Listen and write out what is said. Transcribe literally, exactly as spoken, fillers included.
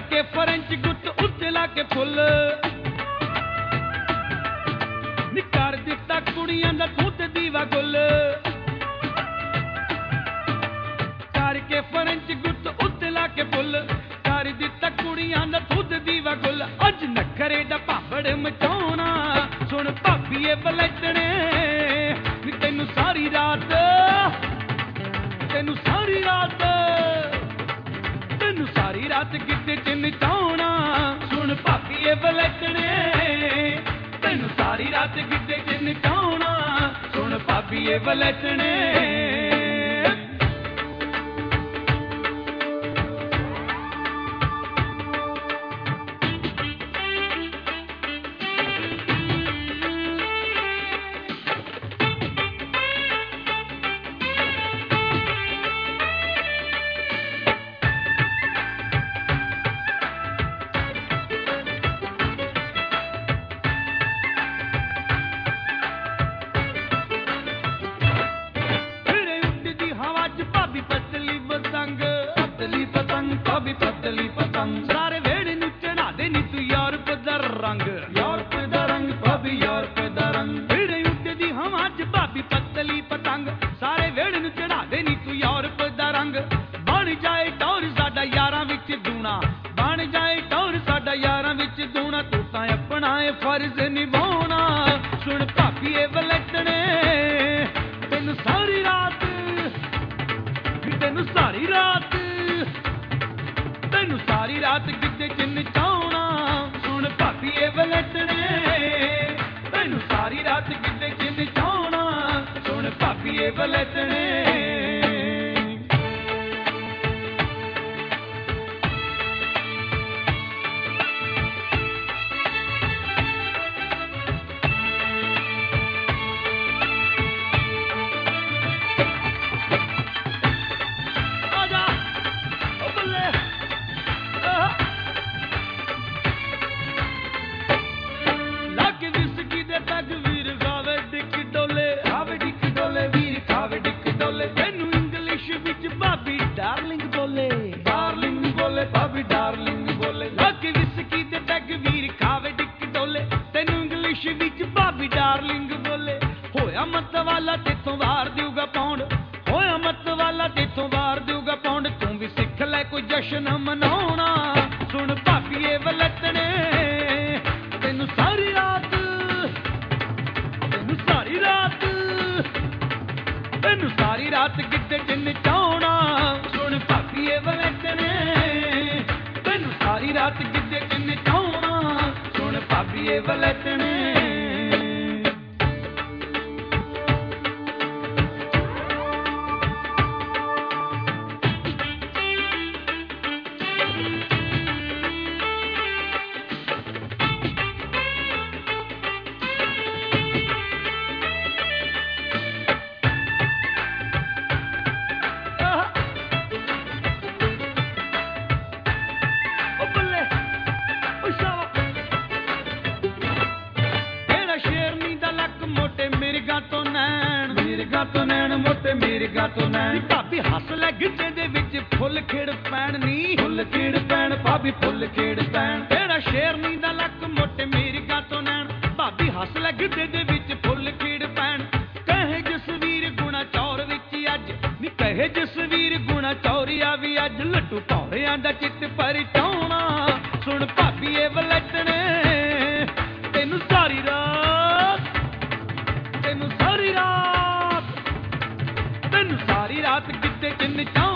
ਕਰਕੇ ਫਰੈਂਚ ਗੁੱਟ ਉੱਤੇ ਲਾ ਕੇ ਫੁੱਲ ਨੀ ਕਰ ਦਿੱਤਾ ਕੁੜੀਆਂ ਦਾ ਤੂੰ ਤੇ ਦੀਵਾ ਗੁੱਲ ਕਰਕੇ ਫਰੈਂਚ ਗੁੱਟ ਉੱਤੇ ਲਾ ਕੇ ਫੁੱਲ ਕਰ ਦਿੱਤਾ ਕੁੜੀਆਂ ਦਾ ਤੂੰ ਤੇ ਦੀਵਾ ਗੁੱਲ ਅੱਜ ਨਖਰੇ ਦਾ ਭਾਬੜ ਮਚਾਉਣਾ ਸੁਣ ਭਾਬੀਏ ਬਲੈਤਣੇ ਨੀ ਤੈਨੂੰ ਸਾਰੀ ਰਾਤ ਤੈਨੂੰ ਸਾਰੀ ਰਾਤ ਤੈਨੂੰ ਸਾਰੀ ਰਾਤ ਗਿੱਧੇ ਚ ਨਚਾਉਣਾ ਸੁਣ ਭਾਬੀਏ ਬਲੈਤਣੇ ਤੈਨੂੰ ਸਾਰੀ ਰਾਤ ਗਿੱਧੇ ਚ ਨਚਾਉਣਾ ਸੁਣ ਭਾਬੀਏ ਬਲੈਤਣੇ ਪਤਲੀ ਪਤੰਗ ਸਾਰੇ ਵੇੜੇ ਨੂੰ ਚੜਾ ਦੇ ਨੀ ਤੂੰ ਯੂਰਪ ਦਾ ਰੰਗ ਯੂਰਪ ਦਾ ਰੰਗ ਭਾਬੀ ਯੂਰਪ ਦਾ ਰੰਗ ਵੇੜੇ ਉੱਡਦੀ ਹਵਾ ਚ ਭਾਬੀ ਪਤਲੀ ਪਤੰਗ ਸਾਰੇ ਵੇੜੇ ਨੂੰ ਚੜਾ ਦੇ ਨੀ ਤੂੰ ਯੂਰਪ ਦਾ ਰੰਗ ਬਣ ਜਾਏ ਟੌਰ ਸਾਡਾ ਯਾਰਾਂ ਵਿੱਚ ਦੂਣਾ ਬਣ ਜਾਏ ਟੌਰ ਸਾਡਾ ਯਾਰਾਂ ਵਿੱਚ ਦੂਣਾ ਤੂੰ ਤਾਂ ਆਪਣਾ ਇਹ ਫਰਜ਼ ਨਿਭਾਉਣਾ ਸੁਣ ਭਾਬੀਏ ਬਲੈਤਣੇ ਤੈਨੂੰ ਸਾਰੀ ਰਾਤ ਤੈਨੂੰ ਸਾਰੀ ਰਾਤ ਤੈਨੂੰ ਸਾਰੀ ਰਾਤ ਗਿੱਧੇ ਚ ਨਚਾਉਣਾ ਸੁਣ ਭਾਬੀਏ ਬਲੈਤਣੇ ਤੈਨੂੰ ਸਾਰੀ ਰਾਤ ਗਿੱਧੇ ਚ ਨਚਾਉਣਾ ਸੁਣ ਭਾਬੀਏ ਬਲੈਤਣੇ ਡਾਰਲਿੰਗ ਬੋਲੇ ਡਾਰਲਿੰਗ ਬੋਲੇ ਭਾਬੀ ਡਾਰਲਿੰਗ ਬੋਲੇ ਲੱਗ ਵਿਸਕੀ ਤੇ ਪੈਗ ਵੀਰ ਖਾਵੇ ਡਿੱਕ ਡੋਲੇ ਤੈਨੂੰ ਇੰਗਲਿਸ਼ ਵਿੱਚ ਭਾਬੀ ਡਾਰਲਿੰਗ ਬੋਲੇ ਹੋਇਆ ਮੱਤ ਵਾਲਾ ਤੇਥੋਂ ਵਾਰ ਦੇਊਗਾ ਪੌਂਡ ਹੋਇਆ ਮੱਤ ਵਾਲਾ ਤੇਥੋਂ ਵਾਰ ਦੇਊਗਾ ਪੌਂਡ ਤੂੰ ਵੀ ਸਿੱਖ ਲੈ ਕੋਈ ਜਸ਼ਨ ਮਨਾਉਣਾ ਸੁਣ ਭਾਬੀਏ ਬਲੈਤਣੇ ਤੈਨੂੰ ਸਾਰੀ ਰਾਤ ਤੈਨੂੰ ਸਾਰੀ ਰਾਤ ਤੈਨੂੰ ਸਾਰੀ ਰਾਤ ਗਿੱਧੇ ਚ ਨਚਾਉਣਾ ਸੁਣ ਭਾਬੀਏ ਬਲੈਤਣੇ ਤੈਨੂੰ ਸਾਰੀ ਰਾਤ ਗਿੱਧੇ ਚ ਨਚਾਉਣਾ ਸੁਣ ਭਾਬੀਏ ਬਲੈਤਣੇ ਮਿਰਗਾ ਤੋਂ ਨੈਣ ਮਿਰਗਾ ਤੋਂ ਨੈਣ ਮੋਟੇ ਮਿਰਗਾ ਤੋਂ ਨੈਣ ਭਾਬੀ ਹੱਸ ਲੈ ਗਿੱਧੇ ਦੇ ਵਿੱਚ ਫੁੱਲ ਖੇੜ ਪੈਣ ਨੀ ਫੁੱਲ ਖੇੜ ਪੈਣ ਭਾਬੀ ਫੁੱਲ ਖੇੜ ਪੈਣ ਤੇਰਾ ਸ਼ੇਰਨੀ ਦਾ ਲੱਕ ਮੋਟੇ ਮਿਰਗਾ ਤੋਂ ਨੈਣ ਭਾਬੀ ਹੱਸ ਲੈ ਗਿੱਧੇ ਦੇ ਵਿੱਚ ਫੁੱਲ ਖੇੜ ਪੈਣ ਕਹੇ ਜਸਵੀਰ ਗੁਣਾ ਚੌਰ ਵਿੱਚ ਅੱਜ ਨੀ ਕਹੇ ਜਸਵੀਰ ਗੁਣਾ ਚੌਰੀਆ ਵੀ ਅੱਜ ਲੱਟੂ ਭੌਰਿਆਂ ਦਾ ਚਿੱਤ ਪਰਚਾਉਣਾ ਸੁਣ ਭਾਬੀਏ ਬਲੈਤਣੇ ਤੈਨੂੰ ਸਾਰੀ ਰਾਤ ਤੈਨੂੰ ਸਾਰੀ ਰਾਤ ਤੈਨੂੰ ਸਾਰੀ ਰਾਤ ਗਿੱਧੇ ਚ ਨਚਾਉਣਾ